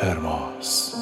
هرماس.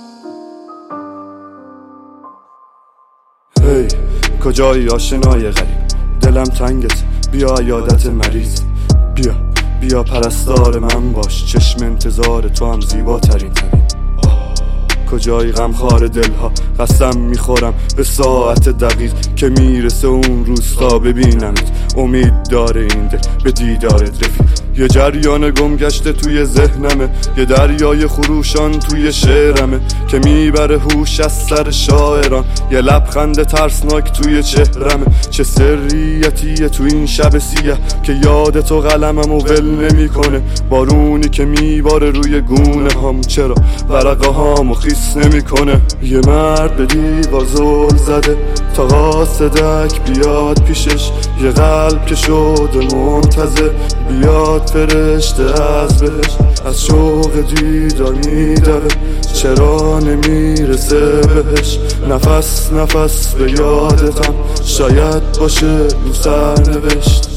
هی کجایی آشنای غریب، دلم تنگت، بیا عیادت مریض، بیا پرستار من باش، چشم انتظار تو هم زیباترین طبیب. کجایی غمخوار دلها، قسم میخورم به ساعت دقیق که میرسه اون روز تا ببینمت. امید داره این دل به دیدارت رفیق، یه جریان گم گشته توی ذهنمه، یه دریای خروشان توی شعرمه که میبره هوش از سر شاعران، یه لبخند ترسناک توی چهرمه. چه سریتیه تو این شب سیه که یاد تو قلممو ول نمیکنه، بارونی که میباره روی گونه هم چرا ورقه هامو خیس نمیکنه. یه مرد به دیوار زل زده تا قاصدک بیاد پیشش، یه قلب که شده منتظر بیاد فرشته از بهش، از شوق دیدار میدوه چرا نمیرسه بهش. نفس نفس به یادتم شاید باشه رو سرنوشت.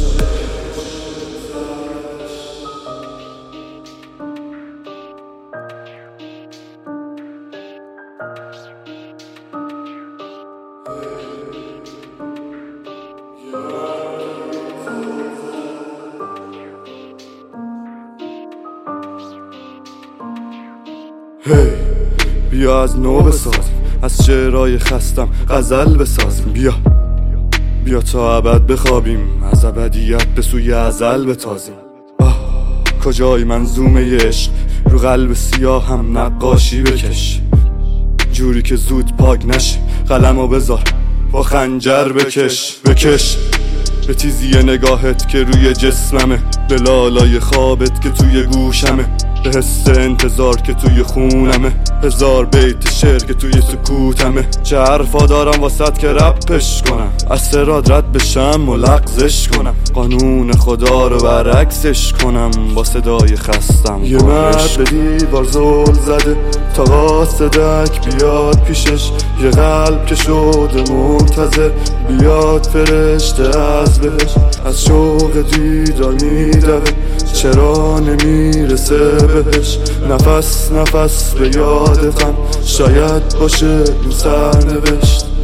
هی بیا از نو بسازیم، از شعرهای خستم غزل بسازیم، بیا تا ابد بخوابیم، از ابدیت به سوی ازل بتازیم. کجای منظومه عشق، رو قلب سیاه هم نقاشی بکش، جوری که زود پاک نشه، قلمو بذار با خنجر بکش به تیزی نگاهت که روی جسممه، به لالای خوابت که توی گوشمه، به حس انتظار که توی خونمه، هزار بیت شعر که توی سکوتمه. چه حرفا دارم واسط که رپش کنم، از سراد رد بشم و لغزش کنم، قانون خدا رو برعکسش کنم با صدای خستم. یه مرد به دیوار زل زده تا قاصدک بیاد پیشش، یه قلب که شده منتظر بیاد فرشته از بهش، از شوق دیدار میدوه چرا نمیرسه بهش. نفس نفس به یادتم شاید باشه رو سرنوشت.